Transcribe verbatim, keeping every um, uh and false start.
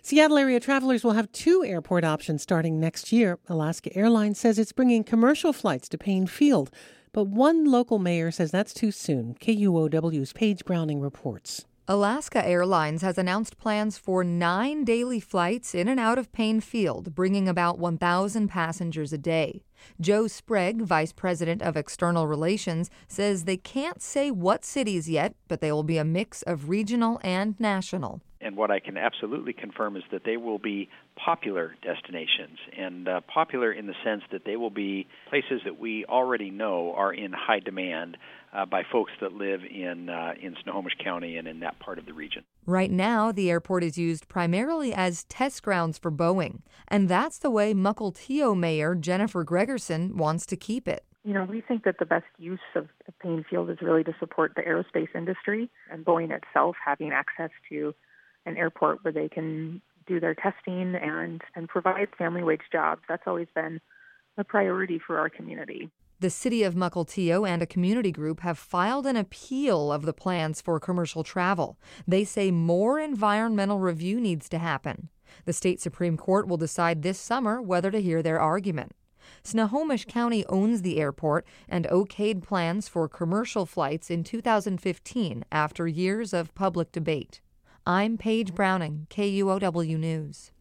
Seattle area travelers will have two airport options starting next year. Alaska Airlines says it's bringing commercial flights to Payne Field, but one local mayor says that's too soon. K U O W's Paige Browning reports. Alaska Airlines has announced plans for nine daily flights in and out of Payne Field, bringing about one thousand passengers a day. Joe Sprague, Vice President of External Relations, says they can't say what cities yet, but they will be a mix of regional and national. And what I can absolutely confirm is that they will be popular destinations, and uh, popular in the sense that they will be places that we already know are in high demand uh, by folks that live in uh, in Snohomish County and in that part of the region. Right now, the airport is used primarily as test grounds for Boeing, and that's the way Mukilteo Mayor Jennifer Gregerson wants to keep it. You know, we think that the best use of Payne Field is really to support the aerospace industry and Boeing itself having access to an airport where they can do their testing and, and provide family wage jobs. That's always been a priority for our community. The city of Mukilteo and a community group have filed an appeal of the plans for commercial travel. They say more environmental review needs to happen. The state Supreme Court will decide this summer whether to hear their argument. Snohomish County owns the airport and okayed plans for commercial flights in two thousand fifteen after years of public debate. I'm Paige Browning, K U O W News.